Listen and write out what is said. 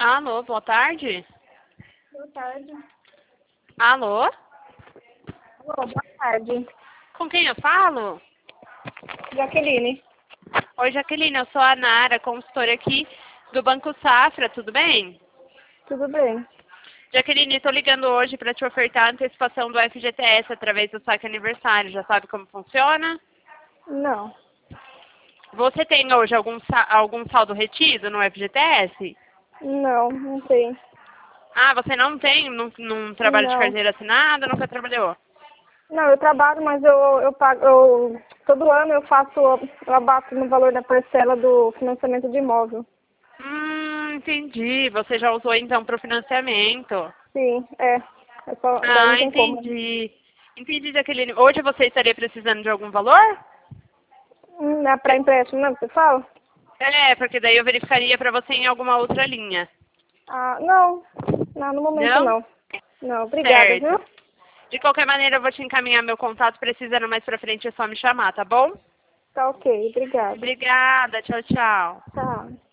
Alô, boa tarde. Boa tarde. Alô? Alô, boa tarde. Com quem eu falo? Jaqueline. Oi, Jaqueline, eu sou a Nara, consultora aqui do Banco Safra, tudo bem? Tudo bem? Jaqueline, estou ligando hoje para te ofertar a antecipação do FGTS através do saque aniversário. Já sabe como funciona? Não. Você tem hoje algum saldo retido no FGTS? Não tem. Ah, você não tem? Não trabalha de Não. carteira assinada? Nunca trabalhou? Não, eu trabalho, mas eu pago, todo ano eu abato no valor da parcela do financiamento de imóvel. Entendi. Você já usou então para o financiamento. Sim, é. Daí não Ah, tem como. entendi. Entendi, Jaqueline. Hoje você estaria precisando de algum valor? É para empréstimo, não, você fala? É, porque daí eu verificaria para você em alguma outra linha. Ah, não. Não, no momento Não? não. Não, obrigada, Certo. viu? De qualquer maneira, eu vou te encaminhar meu contato. Precisando mais pra frente, é só me chamar, tá bom? Tá ok, obrigada. Obrigada. Tchau, tchau. Tá.